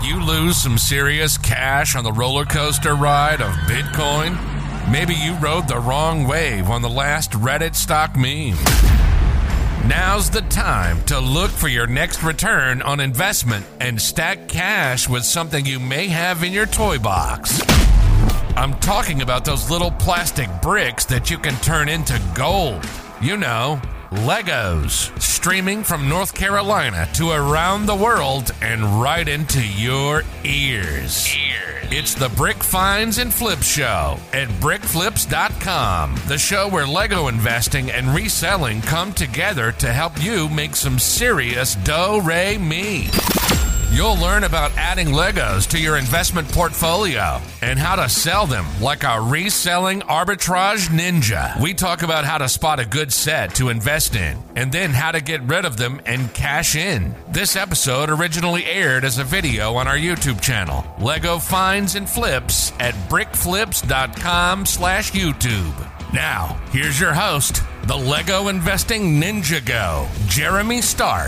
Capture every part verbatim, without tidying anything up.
you lose some serious cash on the roller coaster ride of Bitcoin? Maybe you rode the wrong wave on the last Reddit stock meme. Now's the time to look for your next return on investment and stack cash with something you may have in your toy box. I'm talking about those little plastic bricks that you can turn into gold. You know, Legos, streaming from North Carolina to around the world and right into your ears. Ears. It's the Brick Finds and Flips Show at brick flips dot com, the show where Lego investing and reselling come together to help you make some serious do-re-mi. You'll learn about adding Legos to your investment portfolio and how to sell them like a reselling arbitrage ninja. We talk about how to spot a good set to invest in and then how to get rid of them and cash in. This episode originally aired as a video on our YouTube channel, Lego Finds and Flips at brick flips dot com slash YouTube. Now, here's your host, the Lego Investing Ninja Go, Jeremy Stark.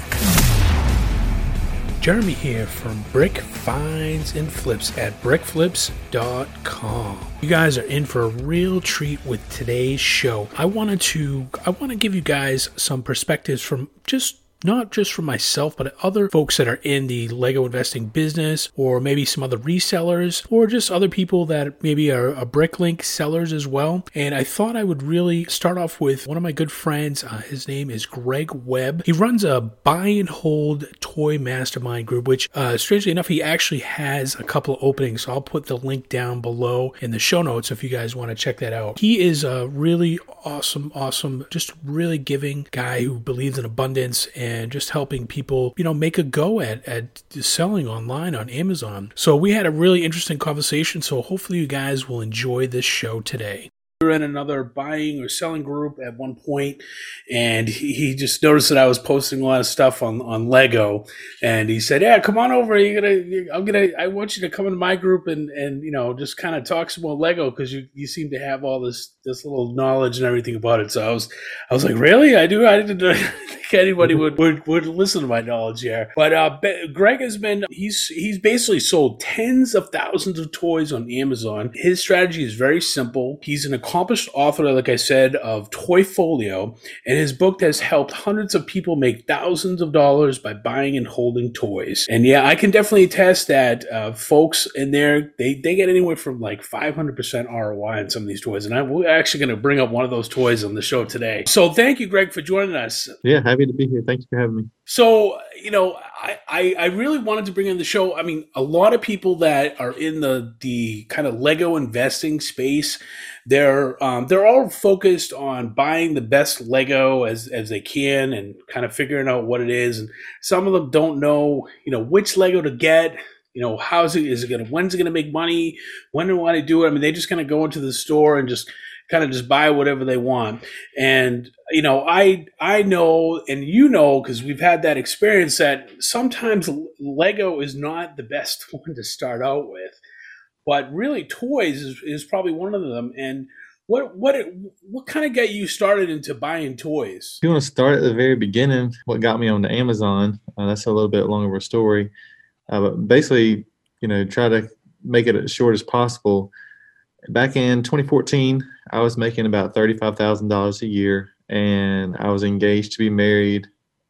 Jeremy here from Brick Finds and Flips at brick flips dot com. You guys are in for a real treat with today's show. I wanted to I want to give you guys some perspectives from just not just from myself, but other folks that are in the Lego investing business, or maybe some other resellers, or just other people that maybe are, are Bricklink sellers as well. And I thought I would really start off with one of my good friends. Uh, his name is Greg Webb. He runs a buy and hold toy mastermind group, which uh, strangely enough, he actually has a couple of openings. So I'll put the link down below in the show notes if you guys want to check that out. He is a really awesome, awesome, just really giving guy who believes in abundance and and just helping people, you know, make a go at, at selling online on Amazon. So we had a really interesting conversation. So hopefully you guys will enjoy this show today. We were in another buying or selling group at one point, and he, he just noticed that I was posting a lot of stuff on, on Lego, and he said, "Yeah, come on over. You're gonna, you're, I'm gonna, I want you to come into my group and and you know just kind of talk some more Lego because you, you seem to have all this this little knowledge and everything about it." So I was I was like, "Really? I do. I didn't think anybody would, would would listen to my knowledge here." But uh, Greg has been he's he's basically sold tens of thousands of toys on Amazon. His strategy is very simple. He's an accomplished author, like I said, of Toyfolio, and his book has helped hundreds of people make thousands of dollars by buying and holding toys. And yeah, I can definitely attest that uh, folks in there, they, they get anywhere from like five hundred percent R O I on some of these toys. And I'm we're actually going to bring up one of those toys on the show today. So thank you, Greg, for joining us. Yeah, happy to be here. Thanks for having me. So, you know, I, I, I really wanted to bring in the show. I mean, a lot of people that are in the the kind of Lego investing space, they're um, they're all focused on buying the best Lego as as they can and kind of figuring out what it is. And some of them don't know, you know, which Lego to get. You know, how's it? Is it gonna? When's it gonna make money? When do I want to do it? I mean, they just kind of go into the store and just kind of just buy whatever they want. And, you know, I I know, and you know, because we've had that experience, that sometimes Lego is not the best one to start out with. But really, toys is, is probably one of them. And what what what kind of got you started into buying toys? If you want to start at the very beginning, what got me onto Amazon, uh, that's a little bit longer of a story. Uh, but basically, you know, try to make it as short as possible. Back in twenty fourteen, I was making about thirty-five thousand dollars a year, and I was engaged to be married,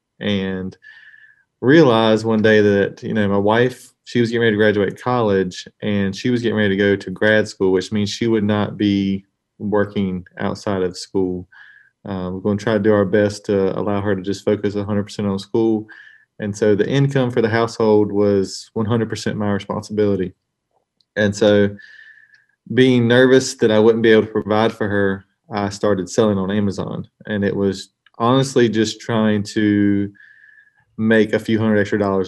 and realized one day that, you know, my wife, she was getting ready to graduate college, and she was getting ready to go to grad school, which means she would not be working outside of school. Uh, we're going to try to do our best to allow her to just focus one hundred percent on school. And so the income for the household was one hundred percent my responsibility. And so being nervous that I wouldn't be able to provide for her, I started selling on Amazon. And it was honestly just trying to make a few hundred extra dollars,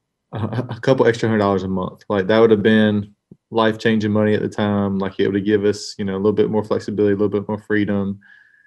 a, a couple extra hundred dollars a month. Like that would have been life-changing money at the time. Like it would have given us, you know, a little bit more flexibility, a little bit more freedom.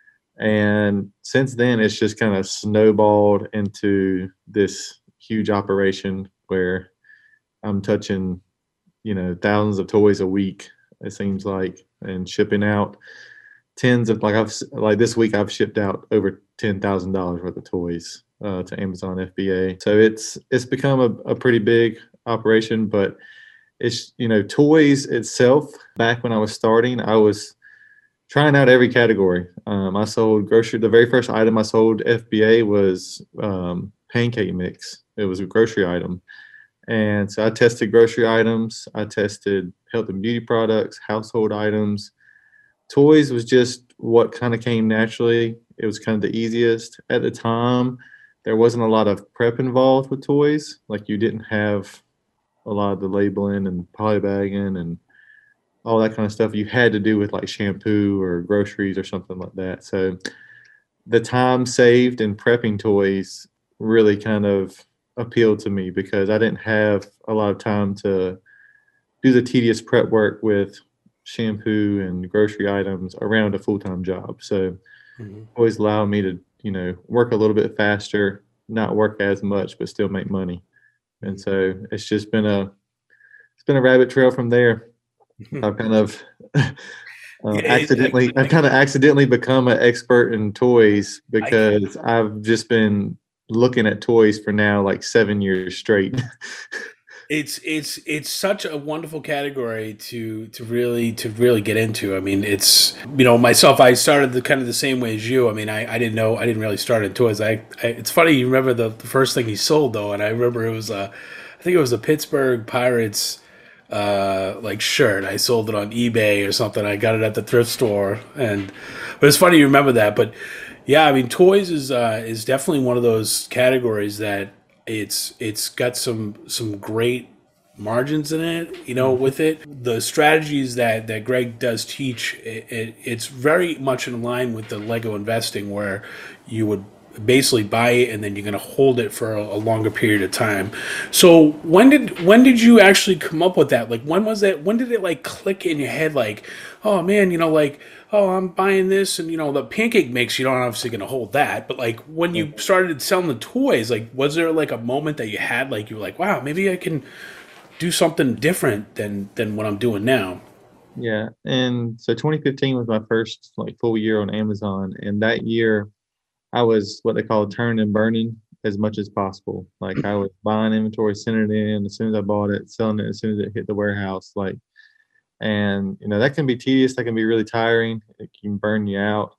And since then, it's just kind of snowballed into this huge operation where I'm touching, you know, thousands of toys a week, it seems like, and shipping out tens of, like I've, like this week I've shipped out over ten thousand dollars worth of toys uh, to Amazon F B A. So it's, it's become a, a pretty big operation, but it's, you know, toys itself. Back when I was starting, I was trying out every category. Um, I sold grocery. The very first item I sold F B A was um, pancake mix. It was a grocery item. And so I tested grocery items. I tested health and beauty products, household items. Toys was just what kind of came naturally. It was kind of the easiest. At the time, there wasn't a lot of prep involved with toys. Like you didn't have a lot of the labeling and polybagging and all that kind of stuff you had to do with like shampoo or groceries or something like that. So the time saved in prepping toys really kind of appealed to me because I didn't have a lot of time to do the tedious prep work with shampoo and grocery items around a full-time job. So mm-hmm. always allowed me to, you know, work a little bit faster, not work as much, but still make money. And so it's just been a, it's been a rabbit trail from there. I've kind of uh, yeah, accidentally, I've kind of accidentally become an expert in toys because I've just been looking at toys for now like seven years straight. It's it's it's such a wonderful category to to really to really get into. I mean, it's, you know, myself, I started the kind of the same way as you. I mean, I, I didn't know I didn't really start in toys. I, I it's funny you remember the, the first thing he sold though, and I remember it was a, I think it was a Pittsburgh Pirates uh like shirt. I sold it on eBay or something. I got it at the thrift store, and but it's funny you remember that. But yeah, I mean, toys is uh, is definitely one of those categories that. It's it's got some some great margins in it, you know, with it. The strategies that, that Greg does teach, it, it, it's very much in line with the Lego investing where you would basically buy it and then you're going to hold it for a, a longer period of time. So when did when did you actually come up with that? Like when was that? When did it like click in your head? Like, oh man, you know, like, oh, I'm buying this, and you know, the pancake mix, you don't obviously going to hold that, but like when you started selling the toys, like was there like a moment that you had, like you were like, wow, maybe I can do something different than than what I'm doing now? Yeah, and so twenty fifteen was my first like full year on Amazon, and that year I was what they call turning and burning as much as possible. Like I was buying inventory, sending it in as soon as I bought it, selling it as soon as it hit the warehouse, like. And, you know, that can be tedious. That can be really tiring. It can burn you out.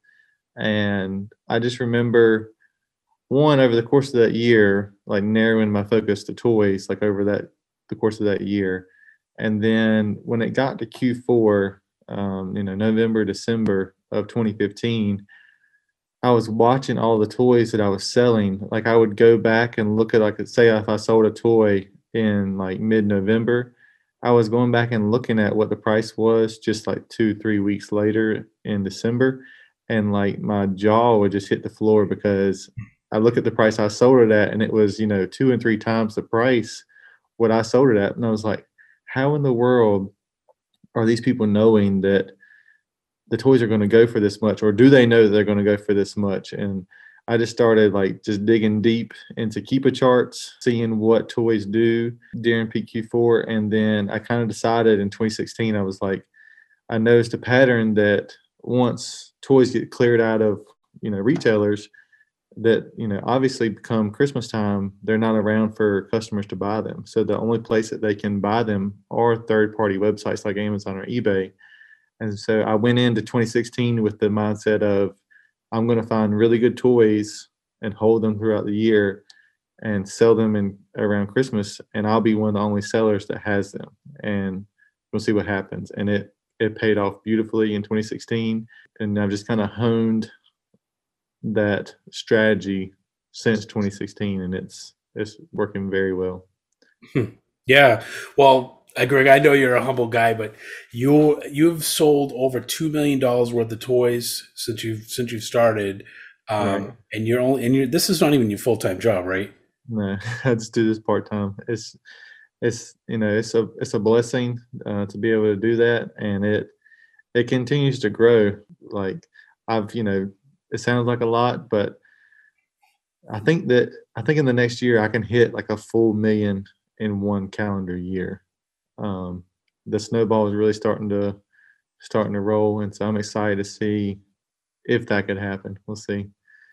And I just remember, one, over the course of that year, like narrowing my focus to toys, like over that, the course of that year. And then when it got to Q four, um, you know, November, December of twenty fifteen, I was watching all the toys that I was selling. Like I would go back and look at, like, say if I sold a toy in like mid-November, I was going back and looking at what the price was just like two, three weeks later in December. And like my jaw would just hit the floor because I look at the price I sold it at and it was, you know, two and three times the price what I sold it at. And I was like, how in the world are these people knowing that the toys are going to go for this much, or do they know that they're going to go for this much? And I just started like just digging deep into Keepa charts, seeing what toys do during peak Q four. And then I kind of decided in twenty sixteen, I was like, I noticed a pattern that once toys get cleared out of, you know, retailers, that, you know, obviously come Christmas time, they're not around for customers to buy them. So the only place that they can buy them are third-party websites like Amazon or eBay. And so I went into twenty sixteen with the mindset of, I'm going to find really good toys and hold them throughout the year and sell them in around Christmas. And I'll be one of the only sellers that has them. And we'll see what happens. And it, it paid off beautifully in twenty sixteen. And I've just kind of honed that strategy since twenty sixteen, and it's, it's working very well. Yeah. Well, Uh, Greg, I know you're a humble guy, but you you've sold over two million dollars worth of toys since you've since you've started, um, right. and you're only and you're this is not even your full time job, right? No, I just do this part time. It's it's you know it's a it's a blessing uh, to be able to do that, and it it continues to grow. Like I've you know it sounds like a lot, but I think that I think in the next year I can hit like a full million in one calendar year. Um, the snowball is really starting to starting to roll, and so I'm excited to see if that could happen. We'll see.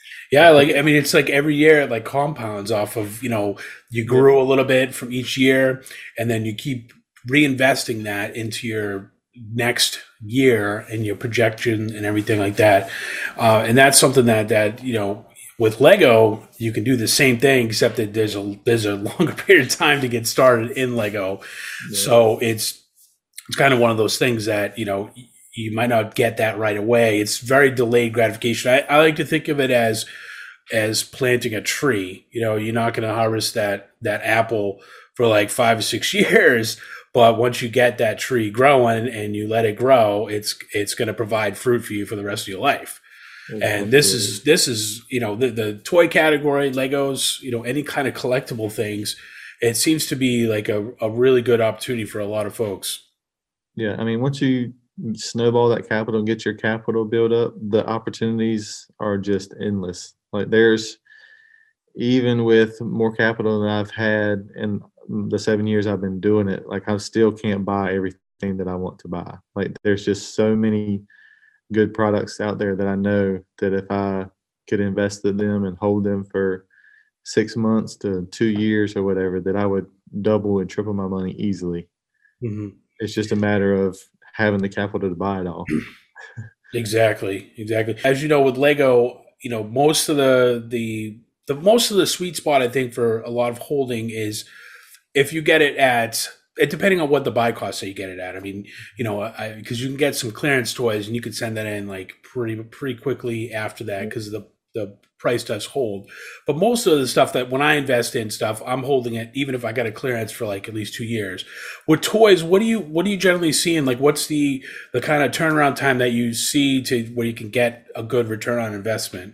Yeah, like I mean, it's like every year it like compounds off of, you know, you grew a little bit from each year, and then you keep reinvesting that into your next year and your projection and everything like that. Uh, and that's something that that you know, with Lego, you can do the same thing, except that there's a there's a longer period of time to get started in Lego. Yeah. So it's it's kind of one of those things that, you know, you might not get that right away. It's very delayed gratification. I, I like to think of it as as planting a tree. You know, you're not going to harvest that that apple for like five or six years, but once you get that tree growing and you let it grow, it's it's going to provide fruit for you for the rest of your life. Exactly. And this is this is you know, the the toy category, Legos, you know, any kind of collectible things. It seems to be like a, a really good opportunity for a lot of folks. Yeah, I mean, once you snowball that capital and get your capital build up, the opportunities are just endless. Like there's, even with more capital than I've had in the seven years I've been doing it, like I still can't buy everything that I want to buy. Like there's just so many good products out there that I know that if I could invest in them and hold them for six months to two years or whatever, that I would double and triple my money easily. Mm-hmm. It's just a matter of having the capital to buy it all. Exactly, exactly. As you know, with Lego, you know, most of the the the most of the sweet spot, I think, for a lot of holding is if you get it at, it depending on what the buy cost that you get it at. I mean, you know, because you can get some clearance toys and you can send that in like pretty pretty quickly after that because the the price does hold. But most of the stuff that when I invest in stuff, I'm holding it even if I got a clearance for like at least two years. With toys, what do you what do you generally see, and like what's the the kind of turnaround time that you see to where you can get a good return on investment?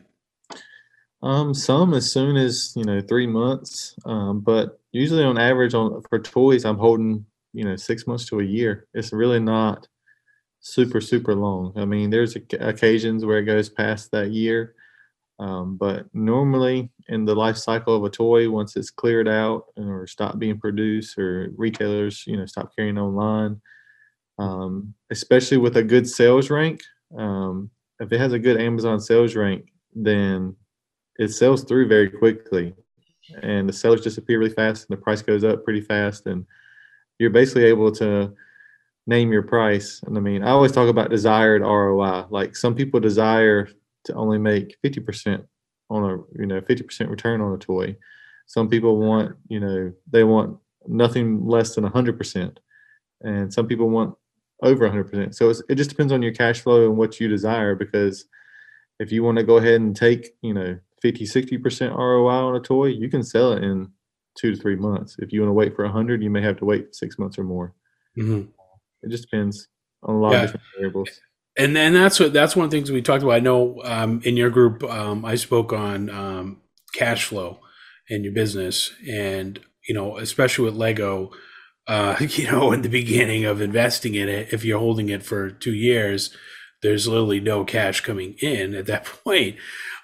Um, some as soon as, you know, three months. Um, but usually on average on for toys, I'm holding, you know, six months to a year. It's really not super, super long. I mean, there's occasions where it goes past that year. Um, but normally in the life cycle of a toy, once it's cleared out or stopped being produced or retailers, you know, stop carrying online, um, especially with a good sales rank, um, if it has a good Amazon sales rank, then it sells through very quickly and the sellers disappear really fast and the price goes up pretty fast. And you're basically able to name your price. And I mean, I always talk about desired R O I. Like some people desire to only make fifty percent on a, you know, fifty percent return on a toy. Some people want, you know, they want nothing less than one hundred percent. And some people want over one hundred percent. So it's, it just depends on your cash flow and what you desire, because if you want to go ahead and take, you know, fifty, sixty percent R O I on a toy, you can sell it in two to three months. If you want to wait for one hundred, you may have to wait six months or more. Mm-hmm. It just depends on a lot yeah. of different variables. And then that's what that's one of the things we talked about. I know um, in your group, um, I spoke on um, cash flow in your business, and you know, especially with Lego, uh, you know, in the beginning of investing in it, if you're holding it for two years, there's literally no cash coming in at that point,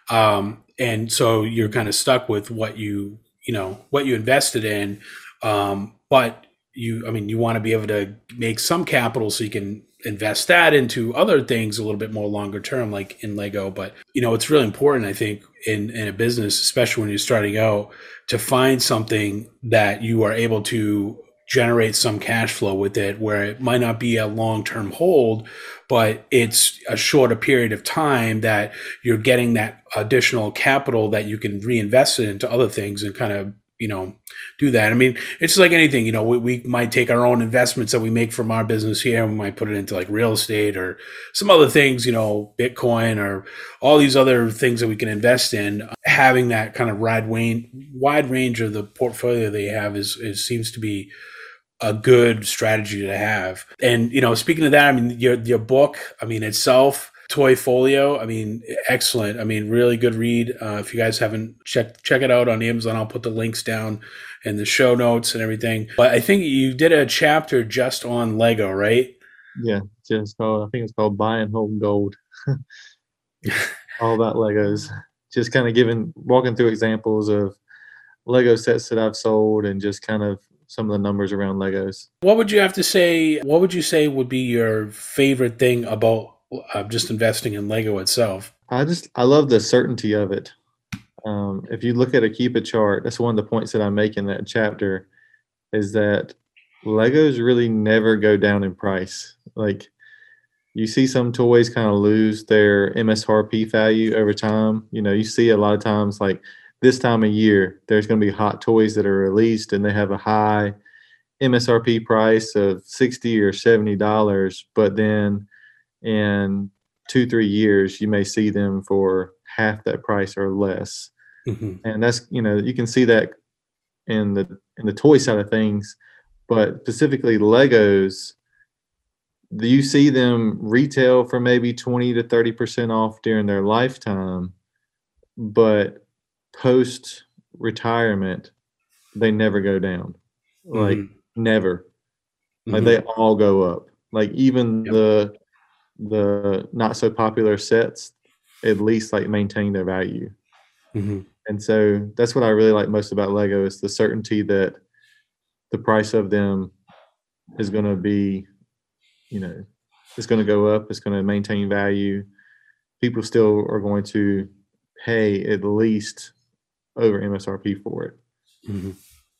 um, and so you're kind of stuck with what you you know what you invested in, um, but you, I mean, you want to be able to make some capital so you can invest that into other things a little bit more longer term, like in Lego. But, you know, it's really important, I think, in, in a business, especially when you're starting out, to find something that you are able to generate some cash flow with it, where it might not be a long-term hold, but it's a shorter period of time that you're getting that additional capital that you can reinvest it into other things and kind of, you know, do that. I mean, it's like anything, you know, we, we might take our own investments that we make from our business here and we might put it into like real estate or some other things, you know, Bitcoin or all these other things that we can invest in. Having that kind of wide range, wide range of the portfolio they have is, is seems to be a good strategy to have. And, you know, speaking of that, I mean, your, your book, I mean, itself, Toyfolio, I mean, excellent. I mean, really good read. Uh, if you guys haven't checked, check it out on Amazon. I'll put the links down in the show notes and everything. But I think you did a chapter just on Lego, right? Yeah, just called, I think it's called Buy and Hold Gold. All about Legos. Just kind of giving, walking through examples of Lego sets that I've sold and just kind of some of the numbers around Legos. What would you have to say? What would you say would be your favorite thing about uh, just investing in Lego itself? I just, I love the certainty of it. Um, if you look at a Keepa chart, that's one of the points that I make in that chapter, is that Legos really never go down in price. Like, you see some toys kind of lose their M S R P value over time. You know, you see a lot of times, like this time of year, there's going to be hot toys that are released and they have a high M S R P price of sixty or seventy dollars, but then in two, three years, you may see them for half that price or less. Mm-hmm. And that's, you know, you can see that in the in the toy side of things, but specifically Legos, do you see them retail for maybe twenty to thirty percent off during their lifetime, but post retirement, they never go down. Like mm-hmm. never. Like mm-hmm. they all go up. Like even yep. the the not so popular sets at least like maintain their value. Mm-hmm. And so that's what I really like most about Lego, is the certainty that the price of them is going to be, you know, it's going to go up. It's going to maintain value. People still are going to pay at least over M S R P for it. Mm-hmm.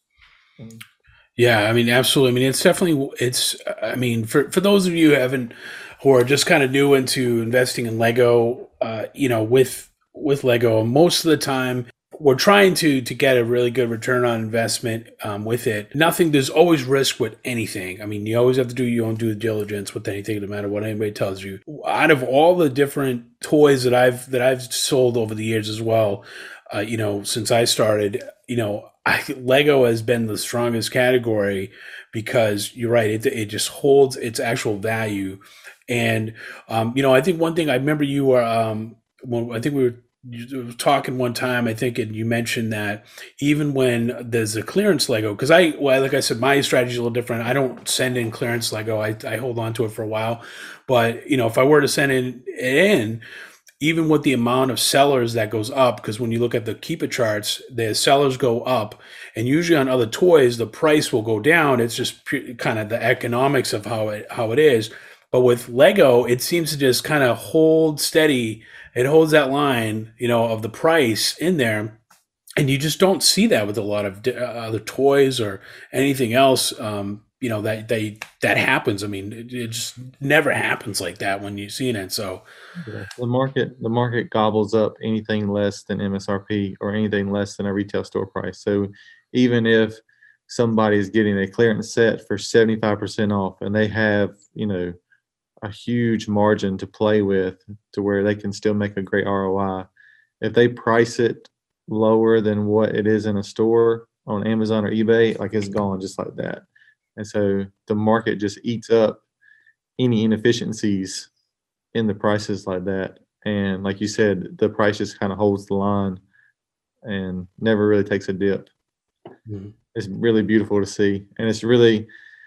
Um, yeah, I mean, absolutely. I mean, it's definitely, it's, I mean, for, for those of you who haven't, who are just kind of new into investing in Lego, uh, you know, with, with Lego, most of the time, we're trying to to get a really good return on investment um, with it. Nothing, there's always risk with anything. I mean, you always have to do your own due diligence with anything, no matter what anybody tells you. Out of all the different toys that I've that I've sold over the years as well, uh, you know, since I started, you know, I, Lego has been the strongest category because you're right, it it just holds its actual value. And um, you know, I think one thing I remember you were, um, when I think we were. You were talking one time, I think, and you mentioned that even when there's a clearance Lego, because I, well, like I said, my strategy is a little different. I don't send in clearance Lego. I, I hold on to it for a while. But, you know, if I were to send in, it in, even with the amount of sellers that goes up, because when you look at the Keepa charts, the sellers go up, and usually on other toys, the price will go down. It's just kind of the economics of how it how it is. But with Lego, it seems to just kind of hold steady. It holds that line, you know, of the price in there. And you just don't see that with a lot of other toys or anything else, um, you know, that they that happens. I mean, it, it just never happens like that when you've seen it. So yeah. the market the market gobbles up anything less than M S R P or anything less than a retail store price. So even if somebody is getting a clearance set for seventy-five percent off and they have, you know, a huge margin to play with to where they can still make a great R O I. If they price it lower than what it is in a store on Amazon or eBay, like it's gone just like that. And so the market just eats up any inefficiencies in the prices like that. And like you said, the price just kind of holds the line and never really takes a dip. Mm-hmm. It's really beautiful to see. And it's really,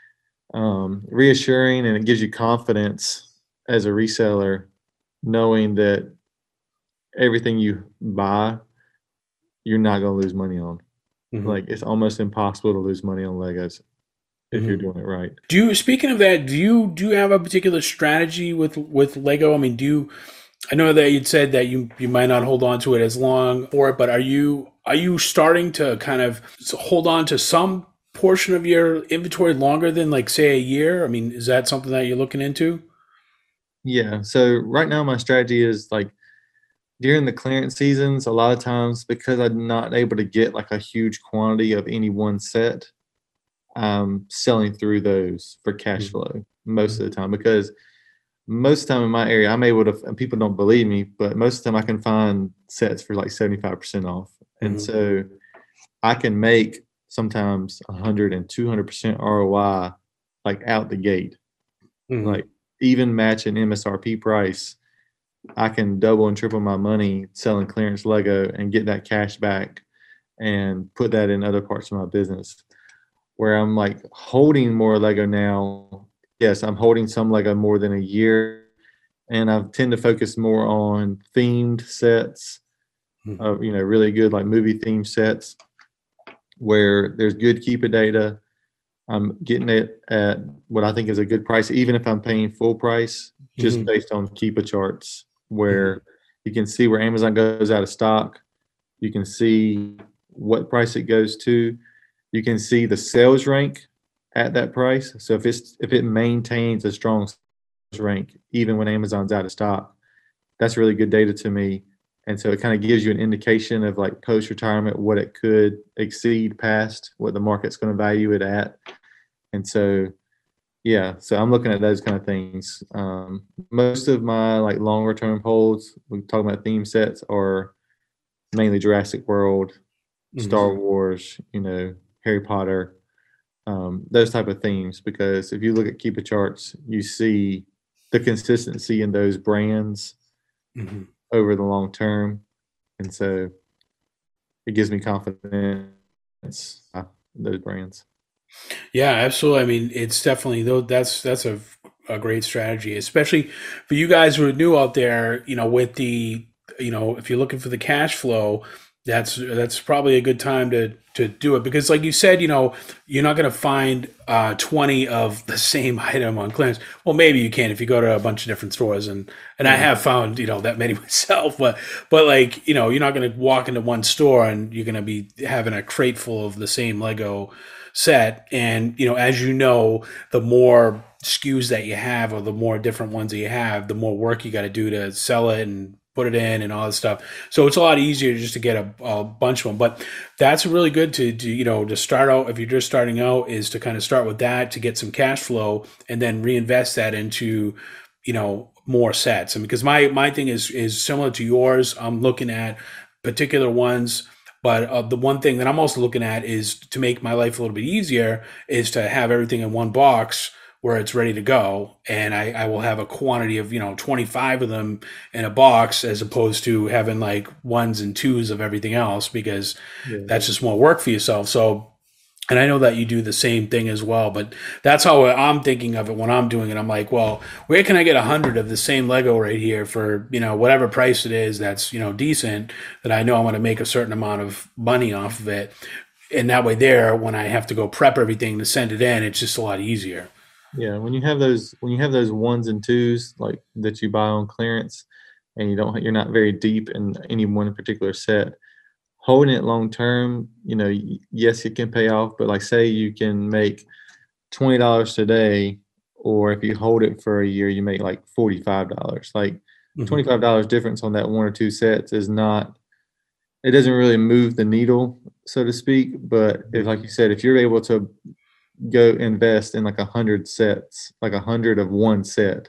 Um, reassuring, and it gives you confidence as a reseller, knowing that everything you buy, you're not going to lose money on. Mm-hmm. Like it's almost impossible to lose money on Legos if mm-hmm. you're doing it right. Do you, speaking of that, do you do you have a particular strategy with with Lego? I mean, do you? I know that you'd said that you you might not hold on to it as long for it, but are you are you starting to kind of hold on to some portion of your inventory longer than, like, say, a year? I mean, is that something that you're looking into? Yeah. So right now my strategy is, like, during the clearance seasons, a lot of times because I'm not able to get like a huge quantity of any one set, I'm selling through those for cash mm-hmm. flow most mm-hmm. of the time, because most of the time in my area, I'm able to, and people don't believe me, but most of the time I can find sets for like seventy-five percent off. Mm-hmm. And so I can make sometimes one hundred and two hundred percent R O I, like out the gate. Mm-hmm. Like even match an M S R P price, I can double and triple my money selling clearance Lego and get that cash back and put that in other parts of my business. Where I'm like holding more Lego now. Yes, I'm holding some Lego more than a year, and I tend to focus more on themed sets, mm-hmm. of, you know, really good like movie themed sets, where there's good Keepa data. I'm getting it at what I think is a good price, even if I'm paying full price, just mm-hmm. based on Keepa charts, where mm-hmm. you can see where Amazon goes out of stock. You can see what price it goes to. You can see the sales rank at that price. So if it's if it maintains a strong sales rank even when Amazon's out of stock, that's really good data to me. And so it kind of gives you an indication of like post-retirement what it could exceed past what the market's going to value it at. And so, yeah, so I'm looking at those kind of things. Um, most of my like longer term holds, we talk about theme sets, are mainly Jurassic World, mm-hmm. Star Wars, you know, Harry Potter, um, those type of themes. Because if you look at Keepa charts, you see the consistency in those brands. Mm-hmm. over the long term, and so it gives me confidence in those brands. Yeah, absolutely. I mean, it's definitely though that's that's a, a great strategy, especially for you guys who are new out there. You know, with the you know, if you're looking for the cash flow, that's that's probably a good time to to do it, because like you said, you know, you're not going to find uh, twenty of the same item on clearance. Well, maybe you can if you go to a bunch of different stores, and and mm-hmm. I have found, you know, that many myself, but but like, you know, you're not going to walk into one store and you're going to be having a crate full of the same Lego set. And, you know, as you know, the more S K Us that you have, or the more different ones that you have, the more work you got to do to sell it and put it in and all this stuff. So it's a lot easier just to get a, a bunch of them. But that's really good to, to, you know, to start out, if you're just starting out, is to kind of start with that to get some cash flow and then reinvest that into, you know, more sets. And because my, my thing is, is similar to yours. I'm looking at particular ones, but uh, the one thing that I'm also looking at is to make my life a little bit easier is to have everything in one box where it's ready to go. And I, I will have a quantity of, you know, twenty-five of them in a box, as opposed to having like ones and twos of everything else, because yeah. that's just more work for yourself. So, and I know that you do the same thing as well, but that's how I'm thinking of it when I'm doing it. I'm like, well, where can I get a hundred of the same Lego right here for, you know, whatever price it is that's, you know, decent, that I know I'm going to make a certain amount of money off of it. And that way there, when I have to go prep everything to send it in, it's just a lot easier. Yeah, when you have those when you have those ones and twos like that you buy on clearance, and you don't you're not very deep in any one particular set, holding it long term, you know, yes, it can pay off. But like, say you can make twenty dollars today, or if you hold it for a year, you make like forty-five dollars. Like mm-hmm. twenty-five dollars difference on that one or two sets is not. It doesn't really move the needle, so to speak. But if, like you said, if you're able to go invest in like a hundred sets, like a hundred of one set,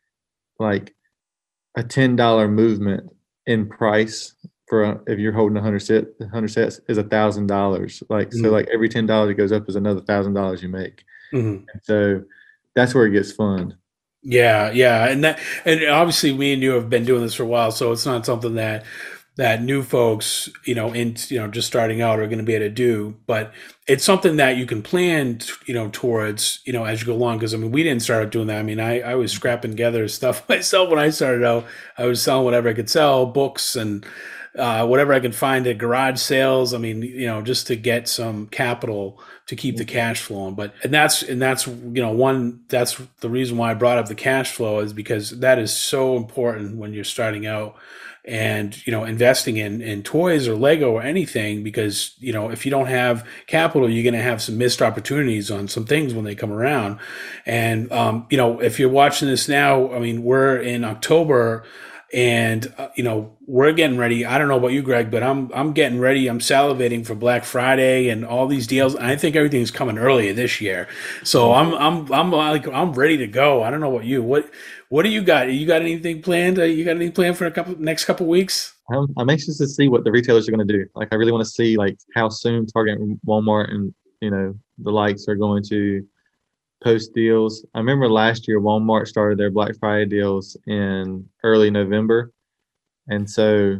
like a ten dollar movement in price for a, if you're holding a hundred set, hundred sets is a thousand dollars. Like mm-hmm. so, like every ten dollars it goes up is another thousand dollars you make. Mm-hmm. So that's where it gets fun. Yeah, yeah, and that, and obviously, me and you have been doing this for a while, so it's not something that. that new folks, you know, in, you know, just starting out are going to be able to do, but it's something that you can plan, you know, towards, you know, as you go along. Cause I mean, we didn't start doing that. I mean, I, I was scrapping together stuff myself when I started out. I was selling whatever I could sell, books and uh, whatever I could find at garage sales. I mean, you know, just to get some capital to keep the cash flowing. But, and that's, and that's, you know, one, that's the reason why I brought up the cash flow, is because that is so important when you're starting out. And, you know, investing in, in toys or Lego or anything, because, you know, if you don't have capital, you're going to have some missed opportunities on some things when they come around. And, um, you know, if you're watching this now, I mean, we're in October and, uh, you know, we're getting ready. I don't know about you, Greg, but I'm, I'm getting ready. I'm salivating for Black Friday and all these deals. I think everything's coming earlier this year. So I'm, I'm, I'm like, I'm ready to go. I don't know about you. What, What do you got? You got anything planned? Uh, you got anything planned for a couple next couple weeks? I'm, I'm anxious to see what the retailers are going to do. Like, I really want to see like how soon Target and Walmart and, you know, the likes are going to post deals. I remember last year Walmart started their Black Friday deals in early November, and so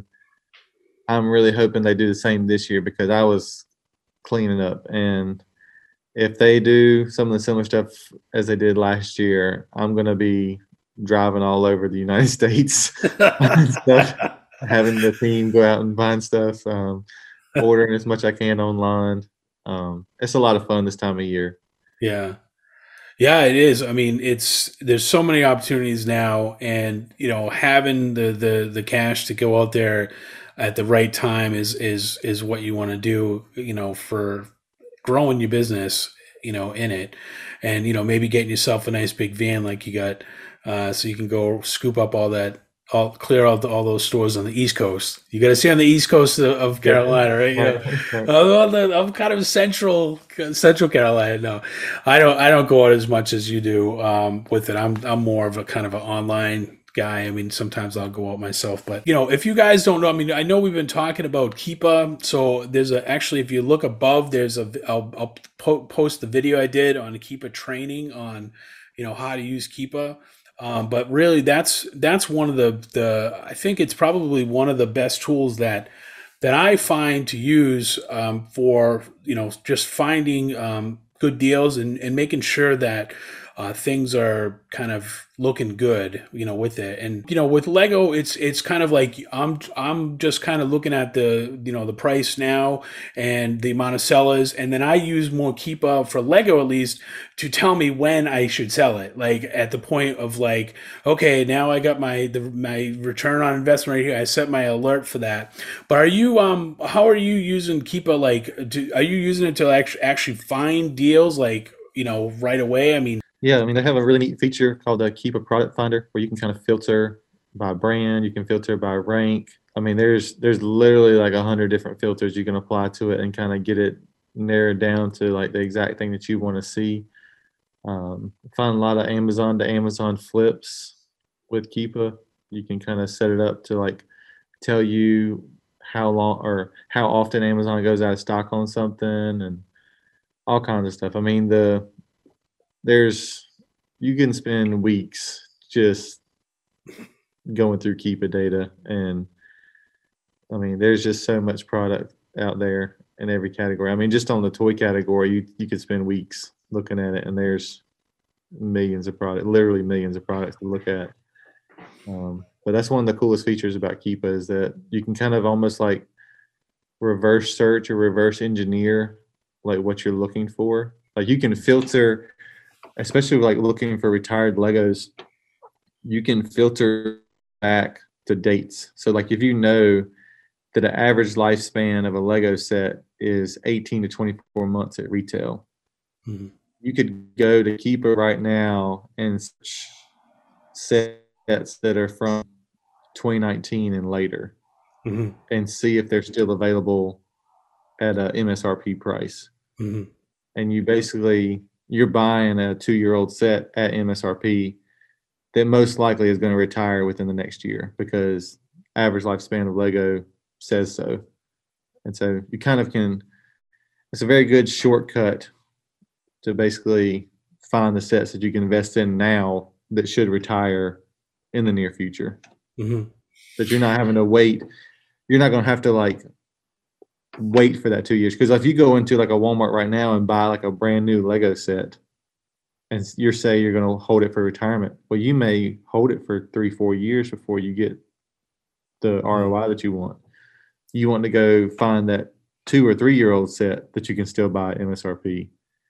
I'm really hoping they do the same this year, because I was cleaning up, and if they do some of the similar stuff as they did last year, I'm going to be driving all over the United States, stuff, having the team go out and find stuff, um, ordering as much I can online. Um, it's a lot of fun this time of year. Yeah. Yeah, it is. I mean, it's, there's so many opportunities now, and, you know, having the, the, the cash to go out there, at the right time is is is what you want to do, you know, for growing your business, you know, in it. And, you know, maybe getting yourself a nice big van like you got, uh, so you can go scoop up all that, all clear out all those stores on the East Coast. You got to see on the East Coast of, of Carolina, right? You know, I'm, I'm kind of central, central Carolina. No, I don't, I don't go out as much as you do um, with it. I'm, I'm more of a kind of an online guy. I mean, sometimes I'll go out myself, but you know, if you guys don't know, I mean, I know we've been talking about Keepa. So there's a, actually, if you look above, there's a, I'll, I'll po- post the video I did on Keepa training on, you know, how to use Keepa. Um, but really that's, that's one of the, the, I think it's probably one of the best tools that, that I find to use um, for, you know, just finding um, good deals and, and making sure that uh, things are kind of looking good, you know, with it. And, you know, with Lego, it's, it's kind of like, I'm, I'm just kind of looking at the, you know, the price now and the amount of sellers. And then I use more Keepa for Lego, at least, to tell me when I should sell it. Like at the point of like, okay, now I got my, the, my return on investment right here. I set my alert for that. But are you, um, how are you using Keepa? Like, do, are you using it to actually, actually find deals like, you know, right away? I mean, Yeah, I mean, they have a really neat feature called the Keepa Product Finder where you can kind of filter by brand, you can filter by rank. I mean, there's there's literally like a hundred different filters you can apply to it and kind of get it narrowed down to like the exact thing that you want to see. Um, find a lot of Amazon to Amazon flips with Keepa. You can kind of set it up to like tell you how long or how often Amazon goes out of stock on something and all kinds of stuff. I mean, the There's, you can spend weeks just going through Keepa data. And I mean, there's just so much product out there in every category. I mean, just on the toy category, you, you could spend weeks looking at it and there's millions of products, literally millions of products to look at. Um, but that's one of the coolest features about Keepa is that you can kind of almost like reverse search or reverse engineer like what you're looking for. Like you can filter, especially like looking for retired Legos, you can filter back to dates. So like if you know that the average lifespan of a Lego set is eighteen to twenty-four months at retail, mm-hmm. you could go to Keepa right now and search sets that are from twenty nineteen and later, mm-hmm. and see if they're still available at a M S R P price. Mm-hmm. And you basically, you're buying a two-year-old set at M S R P that most likely is going to retire within the next year because average lifespan of Lego says so. And so you kind of can, it's a very good shortcut to basically find the sets that you can invest in now that should retire in the near future. Mm-hmm. That you're not having to wait. You're not going to have to like wait for that two years. Because if you go into like a Walmart right now and buy like a brand new Lego set and you're saying you're going to hold it for retirement, well, you may hold it for three, four years before you get the R O I that you want. You want to go find that two or three year old set that you can still buy at M S R P,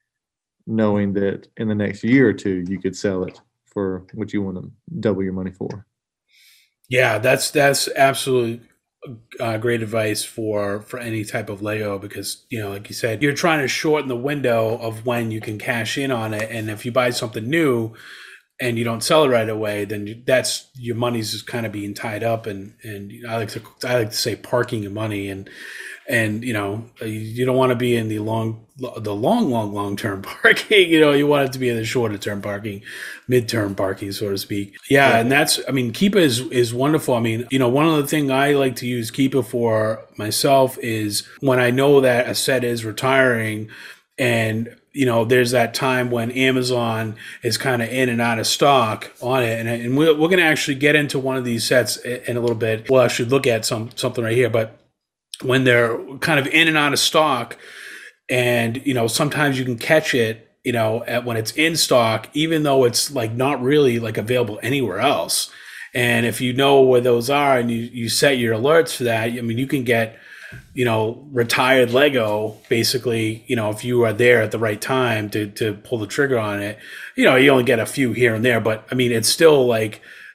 knowing that in the next year or two, you could sell it for what you want to double your money for. Yeah, that's, that's absolutely Uh, great advice for for any type of Lego because, you know, like you said, you're trying to shorten the window of when you can cash in on it. And if you buy something new and you don't sell it right away, then you, that's your money's just kind of being tied up. And and I like to I like to say parking your money and and you know you don't want to be in the long the long long long term parking. You know, you want it to be in the shorter term parking, midterm parking, so to speak. Yeah, yeah. And that's, I mean, Keepa is is wonderful. I mean, you know, one of the things I like to use Keepa for myself is when I know that a set is retiring, and you know, there's that time when Amazon is kind of in and out of stock on it, and and we're, we're going to actually get into one of these sets in a little bit. Well, I should look at some something right here, but when they're kind of in and out of stock, and, you know, sometimes you can catch it, you know, at when it's in stock, even though it's like not really like available anywhere else. And if you know where those are and you, you set your alerts for that, I mean, you can get, you know, retired Lego basically, you know, if you are there at the right time to, to pull the trigger on it. You know, you only get a few here and there, but I mean, it's still like,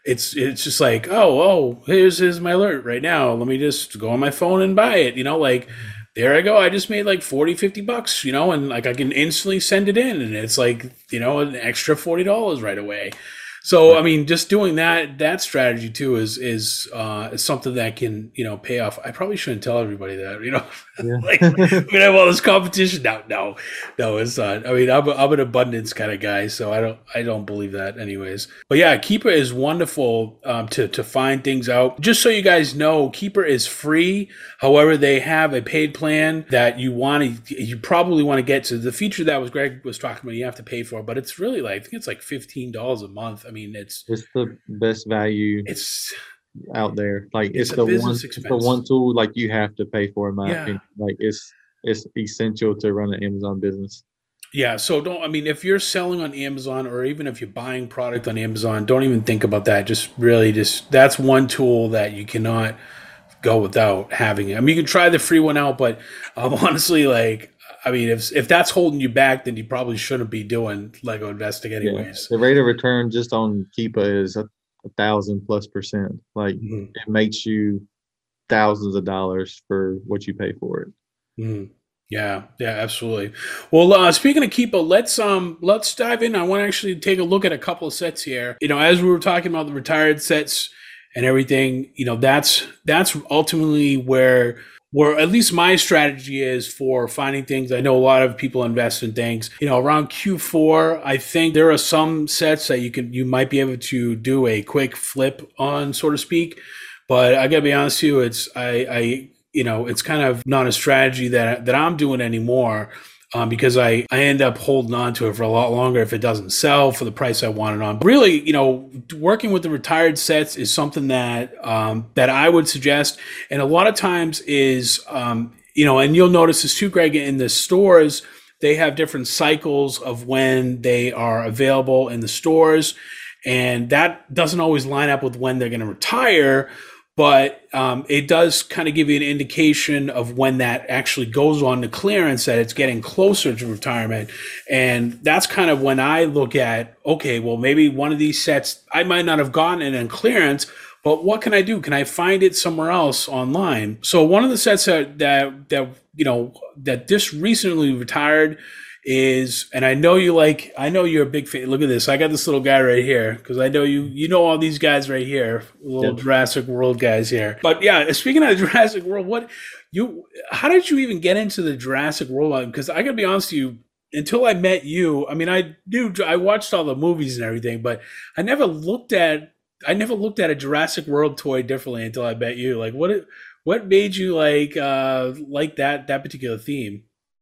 it's it's just like, oh, oh, here's here's my alert right now. Let me just go on my phone and buy it. You know, like there I go. I just made like forty, fifty bucks, you know, and like I can instantly send it in, and it's like, you know, an extra forty dollars right away. So, I mean, just doing that, that strategy too is, is, uh, is something that can, you know, pay off. I probably shouldn't tell everybody that, you know, Yeah. like we're gonna have all this competition. No, no, no, it's not. I mean, I'm, a, I'm an abundance kind of guy, so I don't, I don't believe that anyways. But yeah, Keeper is wonderful, um, to, to find things out. Just so you guys know, Keeper is free. However, they have a paid plan that you want to, you probably want to get to. The feature that was Greg was talking about, you have to pay for, but it's really like, I think it's like fifteen dollars a month. I mean, it's, It's the best value it's, out there. Like It's it's, a the business one, it's expense. the one tool like you have to pay for, in my Yeah. opinion. Like it's it's essential to run an Amazon business. Yeah, so don't, I mean, if you're selling on Amazon or even if you're buying product on Amazon, don't even think about that. Just really just, that's one tool that you cannot go without having it. I mean, you can try the free one out, but um, honestly, like, I mean, if if that's holding you back, then you probably shouldn't be doing Lego investing anyways. Yeah. The rate of return just on Keepa is a, a thousand plus percent. Like Mhm. it makes you thousands of dollars for what you pay for it. Mm. Yeah, yeah, absolutely. Well, uh, speaking of Keepa, let's um let's dive in. I want to actually take a look at a couple of sets here. You know, as we were talking about the retired sets and everything, you know, that's that's ultimately where where at least my strategy is for finding things. I know a lot of people invest in things. You know, around Q four, I think there are some sets that you can you might be able to do a quick flip on, so to speak. But I gotta be honest with you, it's I I you know, it's kind of not a strategy that that I'm doing anymore, um, because I, I end up holding on to it for a lot longer if it doesn't sell for the price I want it on. Really, you know, working with the retired sets is something that um, that I would suggest, and a lot of times is um, you know, and you'll notice this too, Greg, in the stores. They have different cycles of when they are available in the stores, and that doesn't always line up with when they're going to retire. But um, it does kind of give you an indication of when that actually goes on to clearance, that it's getting closer to retirement. And that's kind of when I look at, okay, well, maybe one of these sets, I might not have gotten it in clearance, but what can I do? Can I find it somewhere else online? So one of the sets that, that, that you know, that just recently retired is, and I know you like, I know you're a big fan. Look at this. I got this little guy right here because I know you, you know, all these guys right here, little Yeah. Jurassic World guys here. But yeah, speaking of Jurassic World, what you, how did you even get into the Jurassic World? Because I gotta be honest with you, until I met you, I mean, I knew, I watched all the movies and everything, but I never looked at, I never looked at a Jurassic World toy differently until I met you. Like, what, what made you like, uh, like that, that particular theme?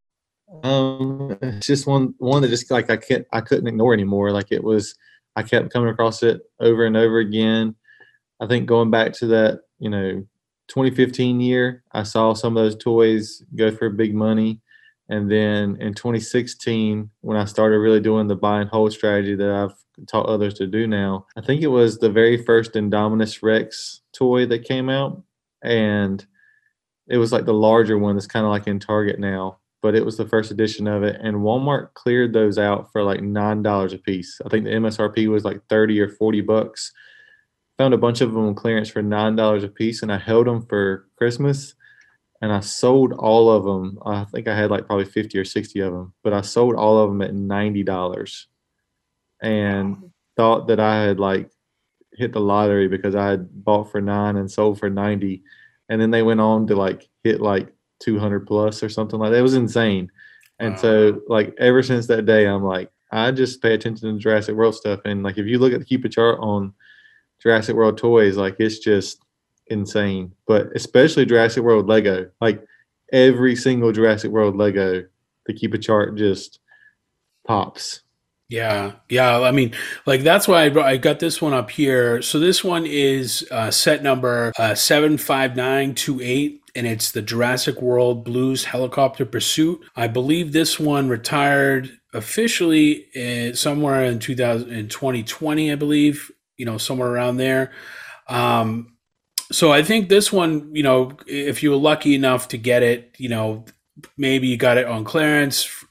Um, it's just one one that just like I can't I couldn't ignore anymore. Like it was, I kept coming across it over and over again. I think going back to that, you know, twenty fifteen year, I saw some of those toys go for big money, and then in twenty sixteen, when I started really doing the buy and hold strategy that I've taught others to do now, I think it was the very first Indominus Rex toy that came out, and it was like the larger one that's kind of like in Target now. But it was the first edition of it, and Walmart cleared those out for like nine dollars a piece. I think the M S R P was like thirty or forty bucks. Found a bunch of them on clearance for nine dollars a piece, and I held them for Christmas, and I sold all of them. I think I had like probably fifty or sixty of them, but I sold all of them at ninety dollars, and thought that I had like hit the lottery because I had bought for nine and sold for ninety, and then they went on to like hit like two hundred plus or something like that. It was insane. And Wow. so like ever since that day, I'm like, I just pay attention to Jurassic World stuff. And like, if you look at the Keep a chart on Jurassic World toys, like it's just insane, but especially Jurassic World Lego, like every single Jurassic World Lego, the Keep a chart just pops. Yeah, yeah. I mean, like that's why I, brought, I got this one up here. So this one is uh, set number uh, seven five nine two eight, and it's the Jurassic World Blues Helicopter Pursuit. I believe this one retired officially in, somewhere in two thousand in twenty twenty, I believe. You know, somewhere around there. Um, so I think this one, you know, if you were lucky enough to get it, you know, maybe you got it on clearance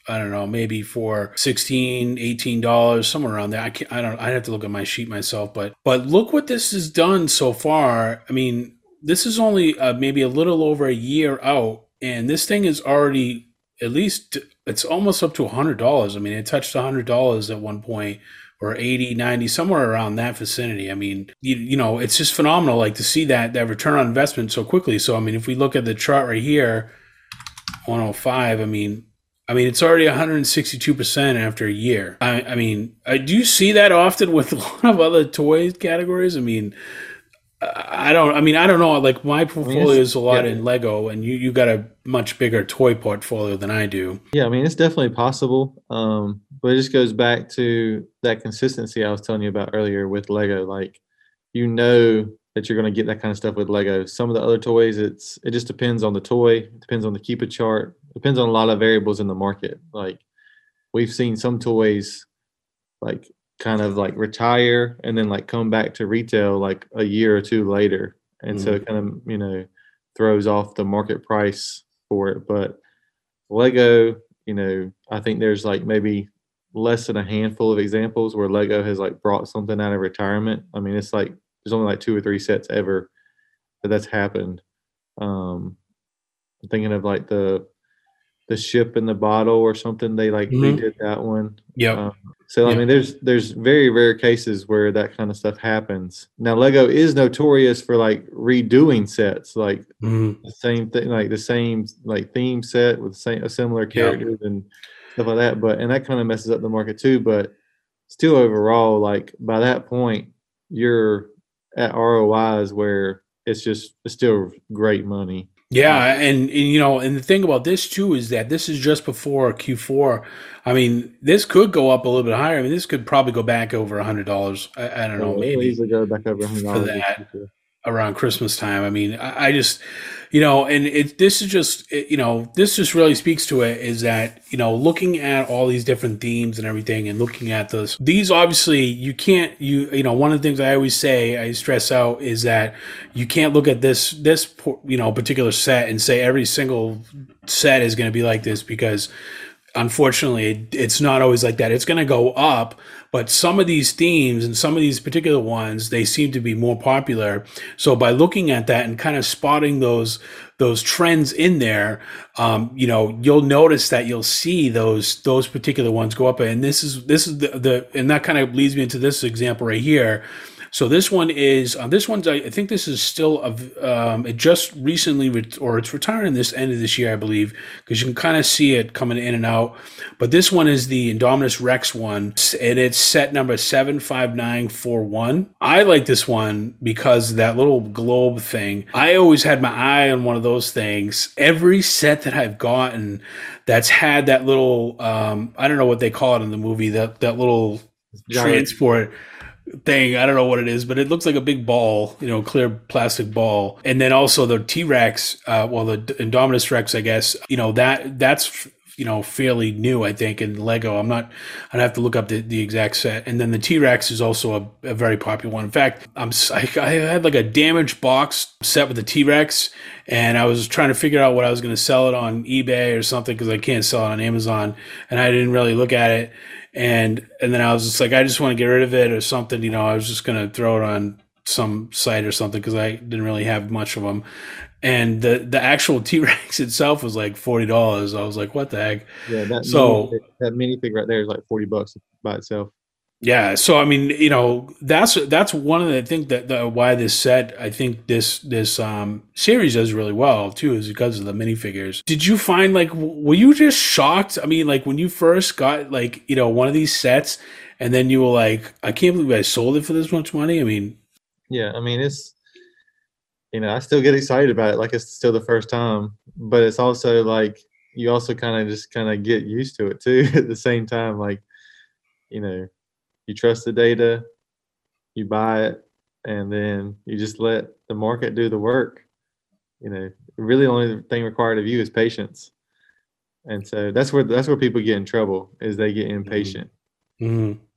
I don't know, maybe for sixteen, eighteen dollars, somewhere around there. I can't, I don't, I'd have to look at my sheet myself, but, but look what this has done so far. I mean, this is only uh, maybe a little over a year out, and this thing is already at least, it's almost up to a hundred dollars. I mean, it touched a hundred dollars at one point, or eighty, ninety, somewhere around that vicinity. I mean, you, you know, it's just phenomenal, like to see that, that return on investment so quickly. So, I mean, if we look at the chart right here, one oh five, I mean, I mean, it's already one hundred sixty-two percent after a year. I, I mean, I, do you see that often with a lot of other toy categories? I mean, I don't, I mean, I don't know. Like my portfolio I mean, is a lot yeah. in Lego, and you, you got a much bigger toy portfolio than I do. Yeah. I mean, it's definitely possible. Um, but it just goes back to that consistency I was telling you about earlier with Lego. Like, you know that you're going to get that kind of stuff with Lego. Some of the other toys, it's, it just depends on the toy. It depends on the keep a chart. It depends on a lot of variables in the market. Like we've seen some toys like kind of like retire and then like come back to retail like a year or two later. And mm-hmm. so it kind of, you know, throws off the market price for it. But Lego, you know, I think there's like maybe less than a handful of examples where Lego has like brought something out of retirement. I mean, it's like, there's only like two or three sets ever that that's happened. Um, I'm thinking of like the, the ship in the bottle or something. They like, mm-hmm. they did that one. Yeah. Um, So, yeah. I mean, there's there's very rare cases where that kind of stuff happens. Now, Lego is notorious for, like, redoing sets, like mm-hmm. the same thing, like the same, like, theme set with same, similar characters yeah. and stuff like that. But, and that kind of messes up the market too. But still overall, like, by that point, you're at R O Is where it's just, it's still great money. Yeah, and, and you know, and the thing about this too is that this is just before Q four. I mean, this could go up a little bit higher. I mean, this could probably go back over a hundred dollars. I, I don't know, yeah, maybe easily go back over a hundred dollars for that around Christmas time. I mean, I, I just, you know, and it this is just, it, you know, this just really speaks to it is that, you know, looking at all these different themes and everything, and looking at those, these obviously you can't, you you know, one of the things I always say, I stress out is that you can't look at this this you know particular set and say every single set is going to be like this, because unfortunately, it, it's not always like that. It's going to go up, but some of these themes and some of these particular ones, they seem to be more popular. So by looking at that and kind of spotting those those trends in there, um, you know, you'll notice that you'll see those those particular ones go up. And this is this is the, the and that kind of leads me into this example right here. So this one is, uh, this one's, I think this is still, a, um, it just recently, ret- or it's retiring this end of this year, I believe, because you can kind of see it coming in and out. But this one is the Indominus Rex one, and it's set number seven five nine four one. I like this one because of that little globe thing. I always had my eye on one of those things. Every set that I've gotten that's had that little, um, I don't know what they call it in the movie, that, that little Giant. transport thing. I don't know what it is, but it looks like a big ball, you know, clear plastic ball. And then also the T-Rex, uh, well, the Indominus Rex, I guess, you know, that that's, you know, fairly new, I think, in Lego. I'm not, I'd have to look up the, the exact set. And then the T-Rex is also a, a very popular one. In fact, I'm, I, I had like a damaged box set with the T-Rex, and I was trying to figure out what I was going to sell it on eBay or something, because I can't sell it on Amazon, and I didn't really look at it. And and then I was just like, I just want to get rid of it or something. You know, I was just going to throw it on some site or something, because I didn't really have much of them. And the, the actual T-Rex itself was like forty dollars. I was like, what the heck? Yeah, that so mini, that minifig right there is like forty bucks by itself. Yeah, so I mean, you know, that's that's one of the I think that the, why this set, I think this this um, series does really well too, is because of the minifigures. Did you find, like, were you just shocked? I mean, like when you first got, like, you know, one of these sets, and then you were like, I can't believe I sold it for this much money. I mean, yeah, I mean, it's, you know, I still get excited about it, like it's still the first time, but it's also like you also kind of just kind of get used to it too at the same time, like, you know. You trust the data, you buy it, and then you just let the market do the work. You know, really the only thing required of you is patience. And so that's where that's where people get in trouble, is they get impatient. Mm-hmm.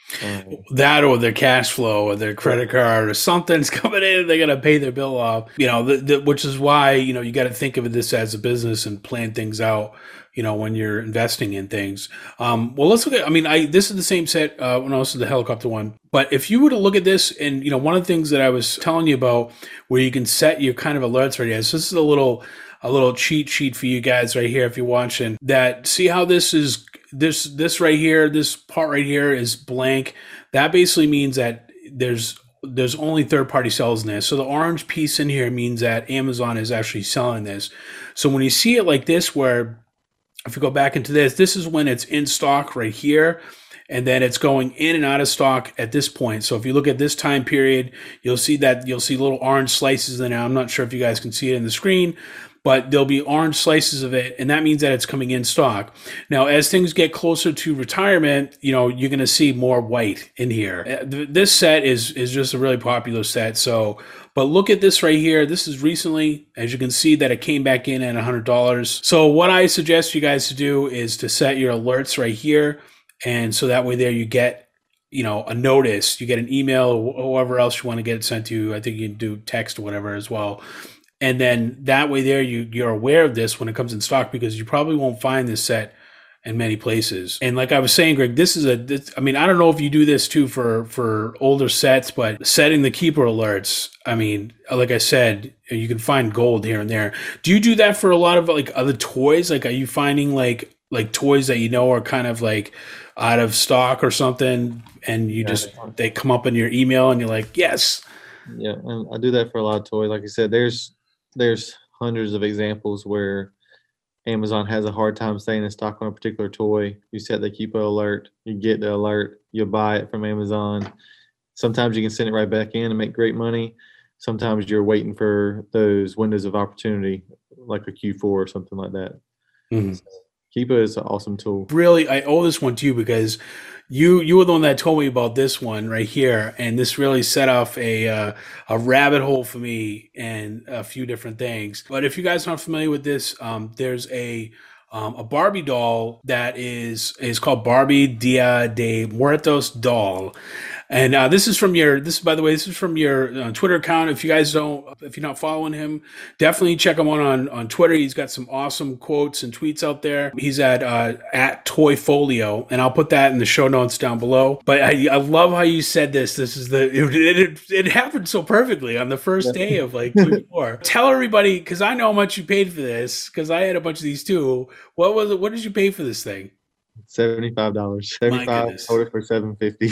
Um, That or their cash flow or their credit card or something's coming in, they're gonna pay their bill off. You know, the, the, which is why you know you got to think of this as a business and plan things out. You know, when you're investing in things. Um, well, let's look at. I mean, I this is the same set. Uh, when I was the helicopter one. But if you were to look at this, and you know, one of the things that I was telling you about, where you can set your kind of alerts right here. So this is a little a little cheat sheet for you guys right here if you're watching. That see how this is. This this right here, this part right here is blank. That basically means that there's there's only third party sales in this. So the orange piece in here means that Amazon is actually selling this. So when you see it like this, where if you go back into this, this is when it's in stock right here. And then it's going in and out of stock at this point. So if you look at this time period, you'll see that you'll see little orange slices in there. I'm not sure if you guys can see it in the screen, but there'll be orange slices of it, and that means that it's coming in stock. Now, as things get closer to retirement, you know, you're going to see more white in here. This set is is just a really popular set. So, but look at this right here. This is recently, as you can see, that it came back in at one hundred dollars. So what I suggest you guys to do is to set your alerts right here. And so that way there you get, you know, a notice, you get an email or whatever else you want to get it sent to. I think you can do text or whatever as well. And then that way there you, you're aware of this when it comes in stock, because you probably won't find this set in many places. And like I was saying, Greg, this is a, this, I mean, I don't know if you do this too for, for older sets, but setting the keeper alerts, I mean, like I said, you can find gold here and there. Do you do that for a lot of like other toys? Like, are you finding like, like toys that you know are kind of like out of stock or something, and you yeah, just they come up in your email and you're like, yes. Yeah, and I do that for a lot of toys. Like I said, there's there's hundreds of examples where Amazon has a hard time staying in stock on a particular toy. You set the keep alert, you get the alert, you buy it from Amazon. Sometimes you can send it right back in and make great money. Sometimes you're waiting for those windows of opportunity, like a Q four or something like that. Mm-hmm. So, Keepa is an awesome tool. Really, I owe this one to you because you you were the one that told me about this one right here, and this really set off a uh, a rabbit hole for me and a few different things. But if you guys aren't familiar with this, um, there's a um, a Barbie doll that is is called Barbie Dia de Muertos doll. And uh, this is from your, this is, by the way, this is from your uh, Twitter account. If you guys don't, if you're not following him, definitely check him out on, on Twitter. He's got some awesome quotes and tweets out there. He's at, uh, at Toyfolio, and I'll put that in the show notes down below. But I, I love how you said this. This is the, it, it, it happened so perfectly on the first day of like twenty-four. Tell everybody, cause I know how much you paid for this, cause I had a bunch of these too. What was it? What did you pay for this thing? seventy-five dollars. seventy-five dollars sold it for seven fifty.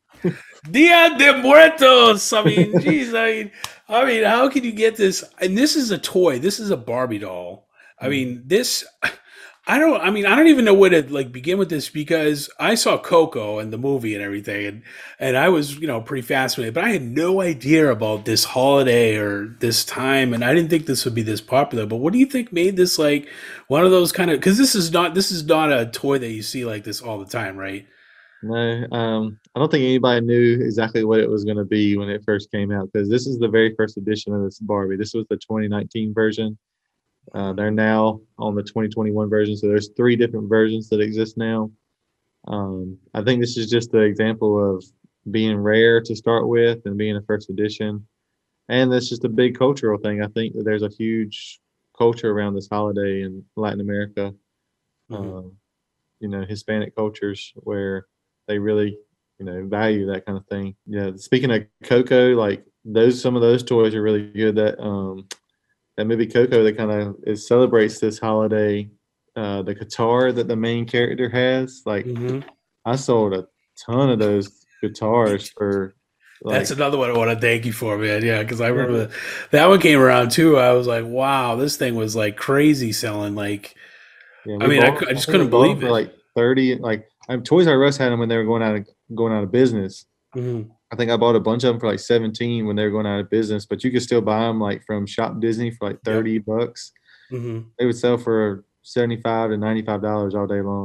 Dia de Muertos. I mean, geez, I mean, I mean, how can you get this? And this is a toy. This is a Barbie doll. I mean, this, I don't, I mean, I don't even know where to like begin with this, because I saw Coco and the movie and everything, and, and I was, you know, pretty fascinated, but I had no idea about this holiday or this time. And I didn't think this would be this popular, but what do you think made this like one of those kind of, cause this is not, this is not a toy that you see like this all the time, right? No, um, I don't think anybody knew exactly what it was going to be when it first came out, because this is the very first edition of this Barbie. This was the twenty nineteen version. Uh, they're now on the twenty twenty-one version, so there's three different versions that exist now. Um, I think this is just the example of being rare to start with and being a first edition. And that's just a big cultural thing. I think that there's a huge culture around this holiday in Latin America, mm-hmm. uh, you know, Hispanic cultures where they really, you know, value that kind of thing. Yeah. Speaking of Coco, like those, some of those toys are really good. That um, that movie Coco, that kind of it celebrates this holiday. Uh, the guitar that the main character has, like mm-hmm. I sold a ton of those guitars for. Like, that's another one I want to thank you for, man. Yeah, because I remember yeah. that one came around too. I was like, wow, this thing was like crazy selling. Like, yeah, I mean, bought, I, I just I couldn't believe it. For like thirty, like. Um, Toys R Us had them when they were going out of going out of business. Mm-hmm. I think I bought a bunch of them for like seventeen when they were going out of business, but you could still buy them like from Shop Disney for like thirty yep. bucks. Mm-hmm. They would sell for seventy-five to ninety-five dollars all day long.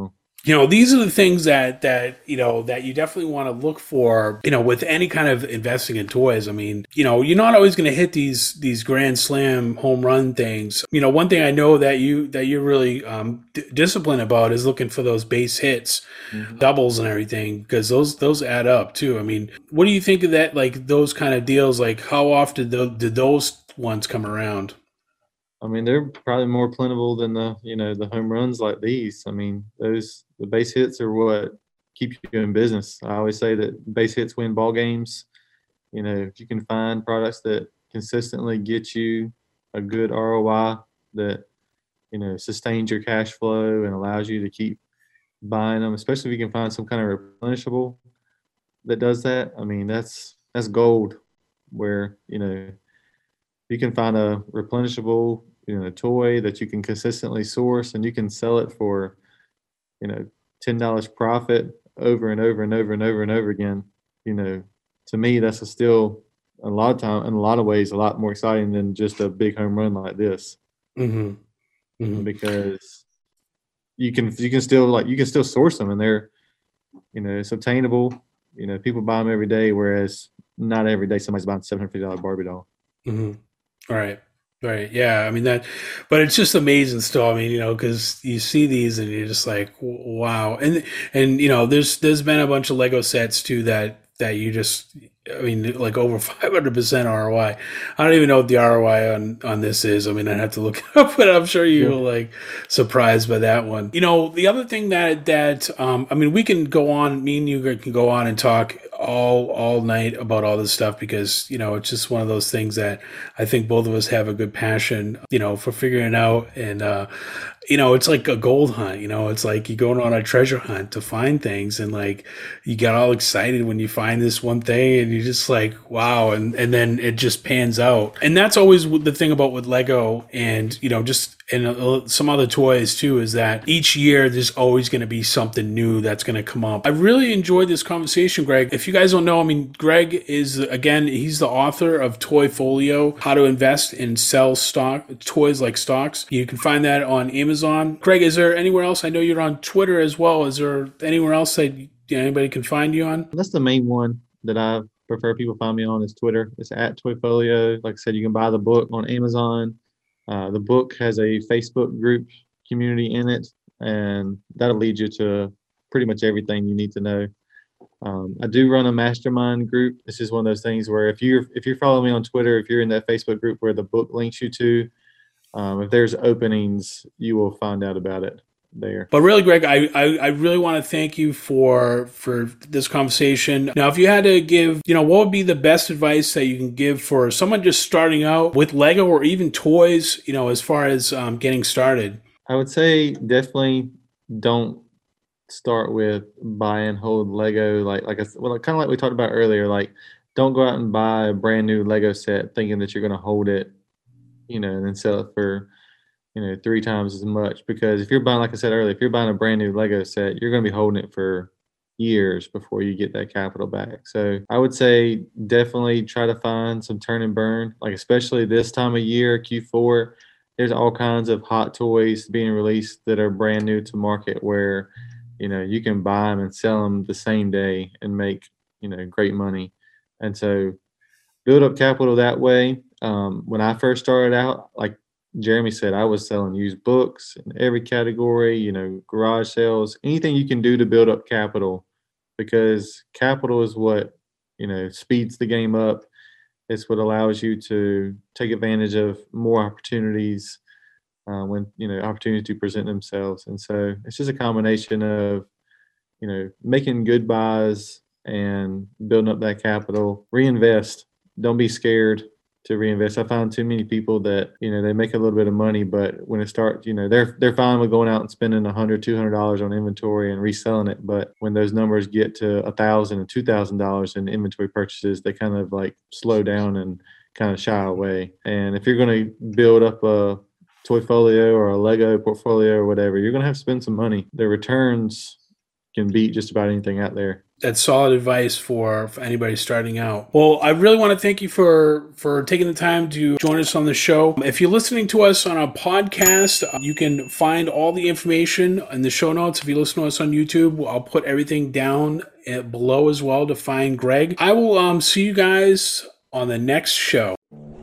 you know, these are the things that, that, you know, that you definitely want to look for, you know, with any kind of investing in toys. I mean, you know, you're not always going to hit these, these grand slam home run things. You know, one thing I know that you, that you're really um, d- disciplined about is looking for those base hits, mm-hmm. doubles and everything, because those, those add up too. I mean, what do you think of that? Like those kind of deals, like how often do, did those ones come around? I mean, they're probably more plentiful than the, you know, the home runs like these. I mean, those, the base hits are what keep you in business. I always say that base hits win ball games. You know, if you can find products that consistently get you a good R O I that, you know, sustains your cash flow and allows you to keep buying them, especially if you can find some kind of replenishable that does that. I mean, that's, that's gold where, you know, you can find a replenishable, you know, toy that you can consistently source and you can sell it for, you know, ten dollars profit over and over and over and over and over again. You know, to me, that's a still a lot of time, in a lot of ways, a lot more exciting than just a big home run like this. Mm-hmm. Mm-hmm. Because you can, you can still like, you can still source them and they're, you know, it's obtainable. You know, people buy them every day, whereas not every day somebody's buying a seven hundred fifty dollars Barbie doll. Mm-hmm. Right. Right. Yeah. I mean that, but it's just amazing still. I mean, you know, cause you see these and you're just like, wow. And, and, you know, there's, there's been a bunch of Lego sets too that, that you just, I mean, like over five hundred percent R O I. I don't even know what the R O I on, on this is. I mean, I'd have to look it up, but I'm sure you yeah. were like surprised by that one. You know, the other thing that, that, um, I mean, we can go on, me and you can go on and talk all, all night about all this stuff because, you know, it's just one of those things that I think both of us have a good passion, you know, for figuring out. And, uh, you know, it's like a gold hunt, you know, it's like you're going on a treasure hunt to find things and like you get all excited when you find this one thing and you're just like, wow. And, and then it just pans out. And that's always the thing about with Lego and, you know, just and some other toys too, is that each year there's always going to be something new that's going to come up. I really enjoyed this conversation, Greg. If you guys don't know, I mean, Greg is, again, he's the author of Toyfolio, How to Invest and Sell Stock Toys Like Stocks. You can find that on Amazon. Greg, is there anywhere else? I know you're on Twitter as well. Is there anywhere else that anybody can find you on? That's the main one that I prefer people find me on is Twitter. It's at Toyfolio. Like I said, you can buy the book on Amazon. Uh, the book has a Facebook group community in it, and that'll lead you to pretty much everything you need to know. Um, I do run a mastermind group. This is one of those things where if you're if you're following me on Twitter, if you're in that Facebook group where the book links you to, um, if there's openings, you will find out about it there. But really, Greg, I, I, I really want to thank you for for this conversation. Now, if you had to give, you know, what would be the best advice that you can give for someone just starting out with Lego or even toys, you know, as far as um, getting started? I would say definitely don't start with buy and hold Lego. Like, like I, well, kind of like we talked about earlier, like don't go out and buy a brand new Lego set thinking that you're going to hold it, you know, and then sell it for, you know, three times as much. Because if you're buying, like I said earlier, if you're buying a brand new Lego set, you're going to be holding it for years before you get that capital back. So I would say definitely try to find some turn and burn, like especially this time of year, Q four, there's all kinds of hot toys being released that are brand new to market where, you know, you can buy them and sell them the same day and make, you know, great money. And so build up capital that way. Um, when I first started out, like Jeremy said, I was selling used books in every category, you know, garage sales, anything you can do to build up capital, because capital is what, you know, speeds the game up. It's what allows you to take advantage of more opportunities uh, when, you know, opportunities to present themselves. And so it's just a combination of, you know, making good buys and building up that capital. Reinvest. Don't be scared to reinvest. I find too many people that, you know, they make a little bit of money, but when it starts, you know, they're they're fine with going out and spending a hundred, two hundred dollars on inventory and reselling it. But when those numbers get to a thousand and two thousand dollars in inventory purchases, they kind of like slow down and kind of shy away. And if you're going to build up a Toyfolio or a Lego portfolio or whatever, you're going to have to spend some money. The returns can beat just about anything out there. that's solid advice for, for anybody starting out. Well, I really want to thank you for, for taking the time to join us on the show. If you're listening to us on a podcast, you can find all the information in the show notes. If you listen to us on YouTube, I'll put everything down below as well to find Greg. I will um, see you guys on the next show.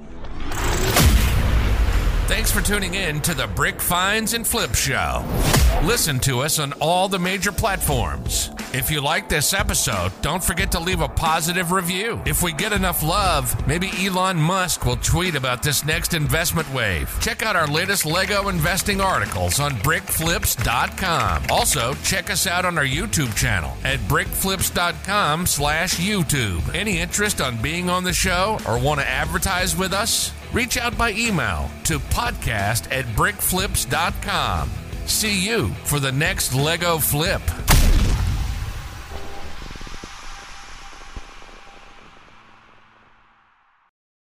Thanks for tuning in to the Brick Finds and Flip Show. Listen to us on all the major platforms. If you like this episode, don't forget to leave a positive review. If we get enough love, maybe Elon Musk will tweet about this next investment wave. Check out our latest Lego investing articles on brick flips dot com. Also, check us out on our YouTube channel at brick flips dot com slash YouTube. Any interest on being on the show or want to advertise with us? Reach out by email to podcast at brick flips dot com. See you for the next Lego flip.